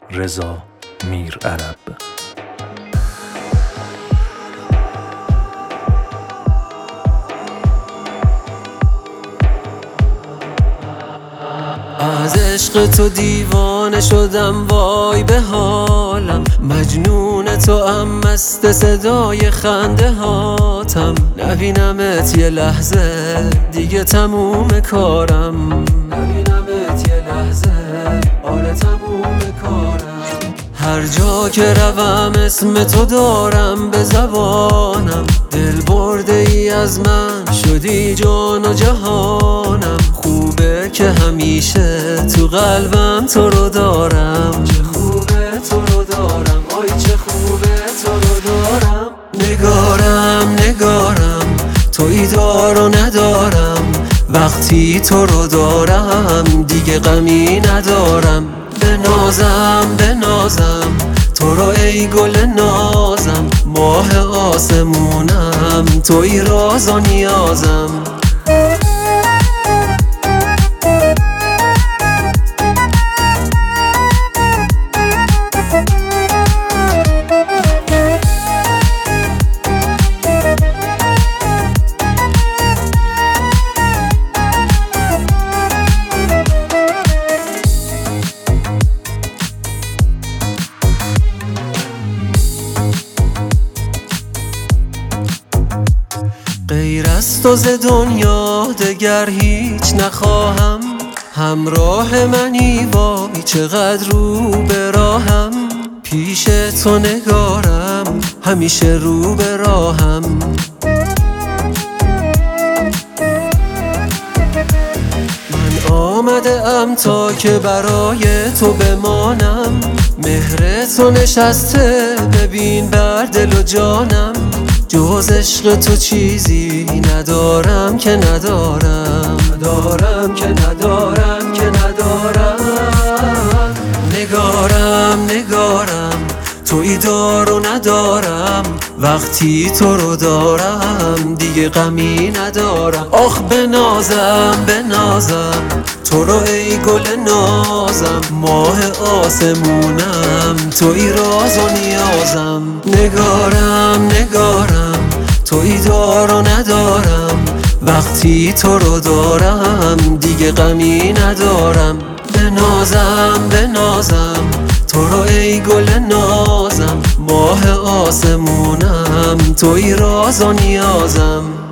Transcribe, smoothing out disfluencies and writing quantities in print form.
رضا میرعرب. از عشق تو دیوانه شدم، وای به حالم. مجنون تو ام، مست صدای خنده هاتم. نبینمت یه لحظه دیگه تموم کارم. نبینمت یه لحظه آره تموم کارم. هر جا که روم اسم تو دارم به زبانم. دل برده ای از من شدی جان و جهانم. خوبه که همیشه تو قلبم تو رو دارم. چه خوبه تو رو دارم، آی چه خوبه تو رو دارم. نگارم تویی دار و ندارم. وقتی تو رو دارم دیگه غمی ندارم. بنازم تو رو ای گل نازم. ماه آسمونم تویی راز و نیازم. غیر از تو ز دنیا دگر هیچ نخواهم. همراه منی وای چقدر رو به راهم. پیش تو نگارم همیشه رو به راهم. من آمده ام تا که برای تو بمانم. مهر تو نشسته ببین بر دل و جانم. جز عشق تو چیزی ندارم که ندارم. نگارم تویی دار و ندارم. وقتی تو رو دارم دیگه غمی ندارم. آخ بنازم تو رو ای گل نازم. ماه آسمونم تویی راز و نیازم. نگارم تویی دار و ندارم. وقتی تو رو دارم دیگه غمی ندارم. بنازم تو رو ای گل نازم. ماه آسمونم تویی راز و نیازم.